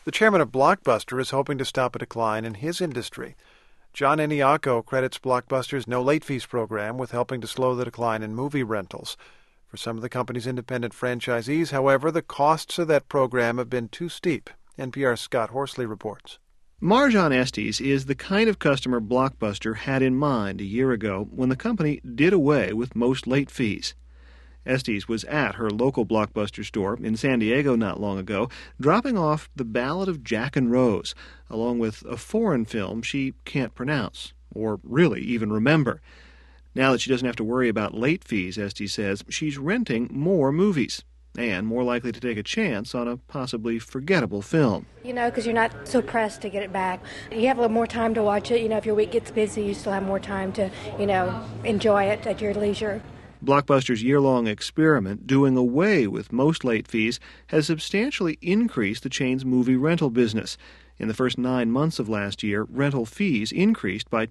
The chairman of Blockbuster is hoping to stop a decline in his industry. John Eniaco credits Blockbuster's no late fees program with helping to slow the decline in movie rentals. For some of the company's independent franchisees, however, the costs of that program have been too steep. NPR's Scott Horsley reports. Marjan Estes is the kind of customer Blockbuster had in mind a year ago when the company did away with most late fees. Estes was at her local Blockbuster store in San Diego not long ago, dropping off The Ballad of Jack and Rose, along with a foreign film she can't pronounce, or really even remember. Now that she doesn't have to worry about late fees, Estes says, she's renting more movies, and more likely to take a chance on a possibly forgettable film. Because you're not so pressed to get it back. You have a little more time to watch it. If your week gets busy, you still have more time to, enjoy it at your leisure. Blockbuster's year-long experiment, doing away with most late fees, has substantially increased the chain's movie rental business. In the first 9 months of last year, rental fees increased by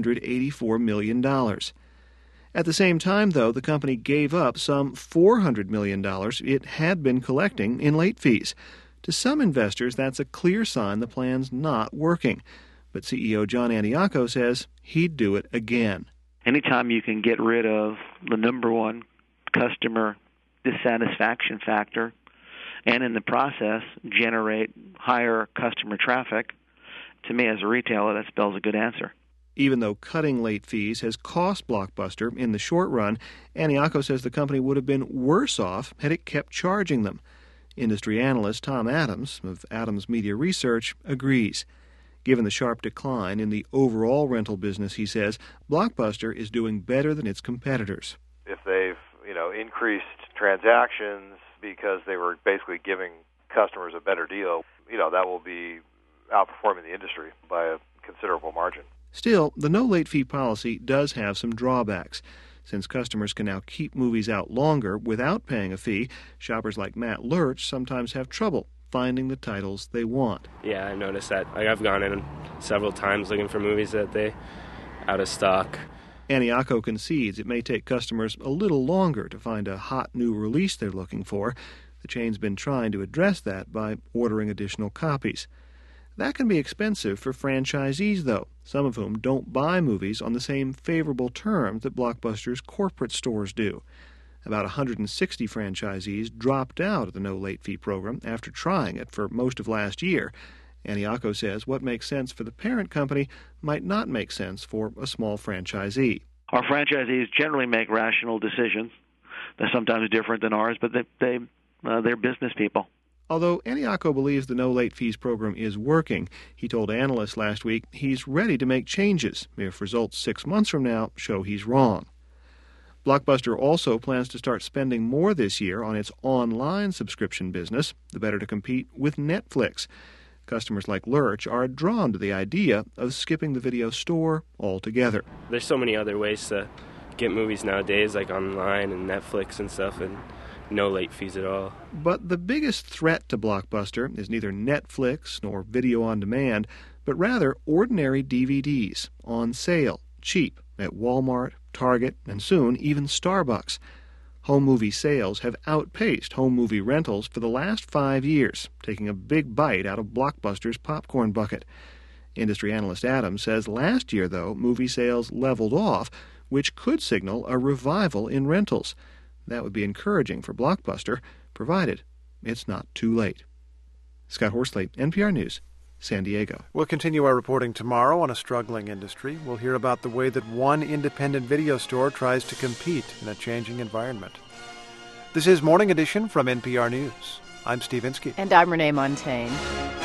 $284 million. At the same time, though, the company gave up some $400 million it had been collecting in late fees. To some investors, that's a clear sign the plan's not working. But CEO John Eniaco says he'd do it again. Anytime you can get rid of the number one customer dissatisfaction factor and in the process generate higher customer traffic, to me as a retailer, that spells a good answer. Even though cutting late fees has cost Blockbuster in the short run, Eniaco says the company would have been worse off had it kept charging them. Industry analyst Tom Adams of Adams Media Research agrees. Given the sharp decline in the overall rental business, he says, Blockbuster is doing better than its competitors. If they've, increased transactions because they were basically giving customers a better deal, that will be outperforming the industry by a considerable margin. Still, the no late fee policy does have some drawbacks. Since customers can now keep movies out longer without paying a fee, shoppers like Matt Lurch sometimes have trouble finding the titles they want. Yeah, I noticed that. I've gone in several times looking for movies that they out of stock. Eniaco concedes it may take customers a little longer to find a hot new release they're looking for. The chain's been trying to address that by ordering additional copies. That can be expensive for franchisees, though, some of whom don't buy movies on the same favorable terms that Blockbuster's corporate stores do. About 160 franchisees dropped out of the no late fee program after trying it for most of last year. Eniaco says what makes sense for the parent company might not make sense for a small franchisee. Our franchisees generally make rational decisions. They're sometimes different than ours, but they're business people. Although Eniaco believes the no late fees program is working, he told analysts last week he's ready to make changes if results 6 months from now show he's wrong. Blockbuster also plans to start spending more this year on its online subscription business, the better to compete with Netflix. Customers like Lurch are drawn to the idea of skipping the video store altogether. There's so many other ways to get movies nowadays, like online and Netflix and stuff, and no late fees at all. But the biggest threat to Blockbuster is neither Netflix nor video on demand, but rather ordinary DVDs on sale, cheap, at Walmart, Target, and soon even Starbucks. Home movie sales have outpaced home movie rentals for the last 5 years, taking a big bite out of Blockbuster's popcorn bucket. Industry analyst Adams says last year, though, movie sales leveled off, which could signal a revival in rentals. That would be encouraging for Blockbuster, provided it's not too late. Scott Horsley, NPR News, San Diego. We'll continue our reporting tomorrow on a struggling industry. We'll hear about the way that one independent video store tries to compete in a changing environment. This is Morning Edition from NPR News. I'm Steve Inskeep. And I'm Renee Montaigne.